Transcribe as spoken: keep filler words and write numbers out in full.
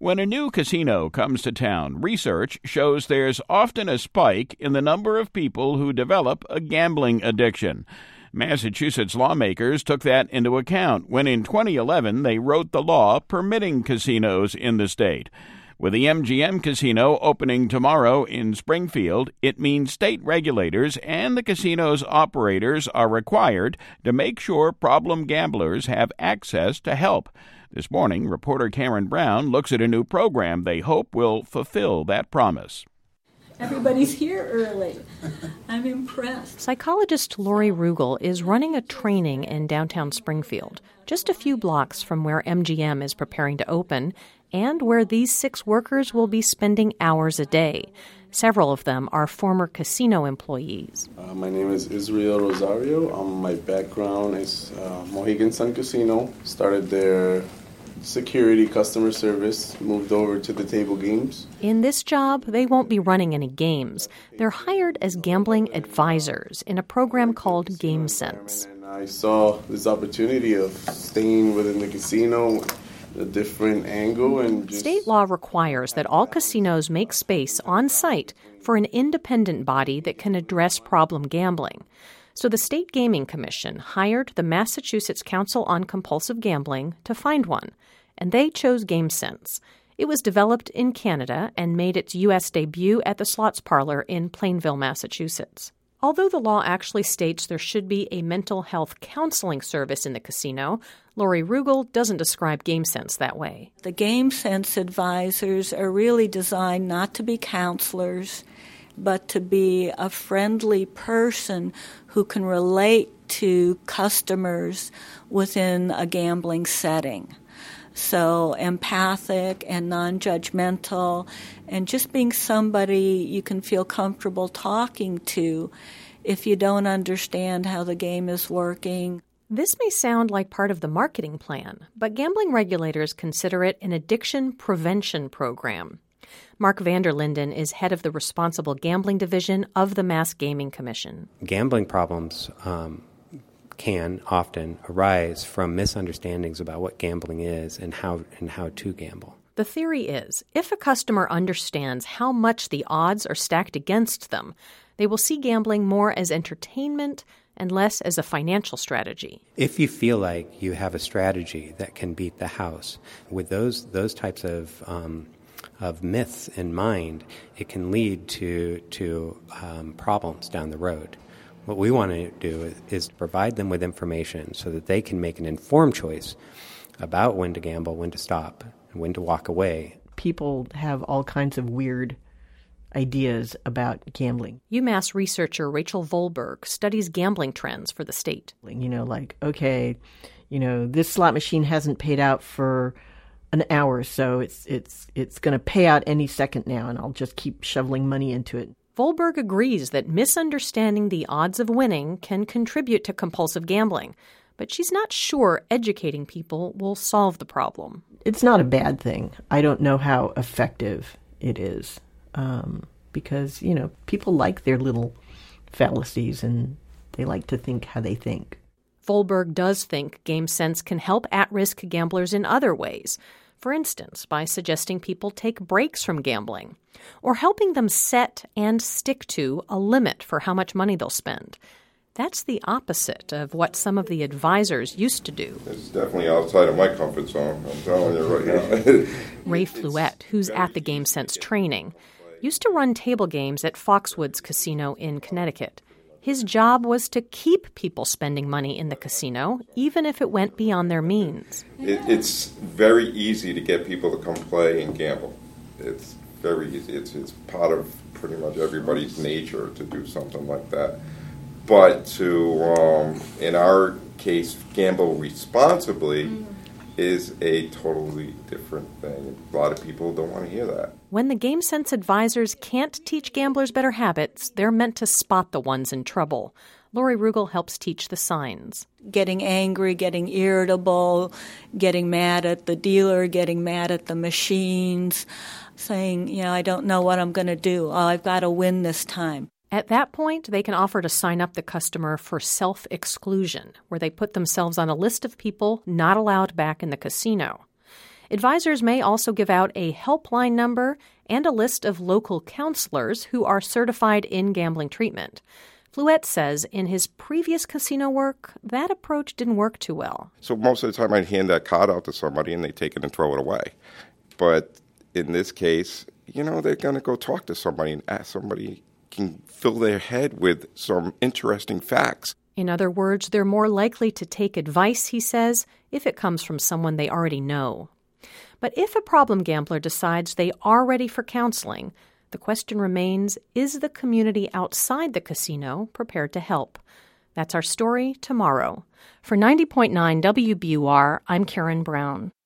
When a new casino comes to town, research shows there's often a spike in the number of people who develop a gambling addiction. Massachusetts lawmakers took that into account when in twenty eleven they wrote the law permitting casinos in the state. With the M G M Casino opening tomorrow in Springfield, it means state regulators and the casino's operators are required to make sure problem gamblers have access to help. This morning, reporter Karen Brown looks at a new program they hope will fulfill that promise. Everybody's here early. I'm impressed. Psychologist Lori Rugel is running a training in downtown Springfield, just a few blocks from where M G M is preparing to open and where these six workers will be spending hours a day. Several of them are former casino employees. Uh, my name is Israel Rosario. Um, my background is uh, Mohegan Sun Casino. Started there security, customer service, moved over to the table games. In this job, they won't be running any games. They're hired as gambling advisors in a program called GameSense. And I saw this opportunity of staying within the casino, a different angle. and just... State law requires that all casinos make space on site for an independent body that can address problem gambling. So the State Gaming Commission hired the Massachusetts Council on Compulsive Gambling to find one, and they chose GameSense. It was developed in Canada and made its U S debut at the Slots Parlor in Plainville, Massachusetts. Although the law actually states there should be a mental health counseling service in the casino, Lori Rugel doesn't describe GameSense that way. The GameSense advisors are really designed not to be counselors, but to be a friendly person who can relate to customers within a gambling setting. So empathic and non-judgmental, and just being somebody you can feel comfortable talking to if you don't understand how the game is working. This may sound like part of the marketing plan, but gambling regulators consider it an addiction prevention program. Mark Vanderlinden is head of the Responsible Gambling Division of the Mass Gaming Commission. Gambling problems um, can often arise from misunderstandings about what gambling is and how and how to gamble. The theory is, if a customer understands how much the odds are stacked against them, they will see gambling more as entertainment and less as a financial strategy. If you feel like you have a strategy that can beat the house, with those those types of um, of myths in mind, it can lead to to um, problems down the road. What we want to do is provide them with information so that they can make an informed choice about when to gamble, when to stop, and when to walk away. People have all kinds of weird ideas about gambling. UMass researcher Rachel Volberg studies gambling trends for the state. You know, like, okay, you know, this slot machine hasn't paid out for an hour, so it's it's it's going to pay out any second now, and I'll just keep shoveling money into it. Volberg agrees that misunderstanding the odds of winning can contribute to compulsive gambling, but she's not sure educating people will solve the problem. It's not a bad thing. I don't know how effective it is, um, because, you know, people like their little fallacies and they like to think how they think. Volberg does think GameSense can help at-risk gamblers in other ways. For instance, by suggesting people take breaks from gambling, or helping them set and stick to a limit for how much money they'll spend. That's the opposite of what some of the advisors used to do. It's definitely outside of my comfort zone, I'm telling you right now. Ray Fluette, who's at the GameSense training, used to run table games at Foxwoods Casino in Connecticut. His job was to keep people spending money in the casino, even if it went beyond their means. It, it's very easy to get people to come play and gamble. It's very easy. It's, it's part of pretty much everybody's nature to do something like that. But to, um, in our case, gamble responsibly mm. is a totally different thing. A lot of people don't want to hear that. When the GameSense advisors can't teach gamblers better habits, they're meant to spot the ones in trouble. Lori Rugel helps teach the signs. Getting angry, getting irritable, getting mad at the dealer, getting mad at the machines, saying, you know, I don't know what I'm going to do. Oh, I've got to win this time. At that point, they can offer to sign up the customer for self-exclusion, where they put themselves on a list of people not allowed back in the casino. Advisors may also give out a helpline number and a list of local counselors who are certified in gambling treatment. Fluette says in his previous casino work, that approach didn't work too well. So most of the time I'd hand that card out to somebody and they take it and throw it away. But in this case, you know, they're going to go talk to somebody and ask somebody can fill their head with some interesting facts. In other words, they're more likely to take advice, he says, if it comes from someone they already know. But if a problem gambler decides they are ready for counseling, the question remains, is the community outside the casino prepared to help? That's our story tomorrow. For ninety point nine W B U R, I'm Karen Brown.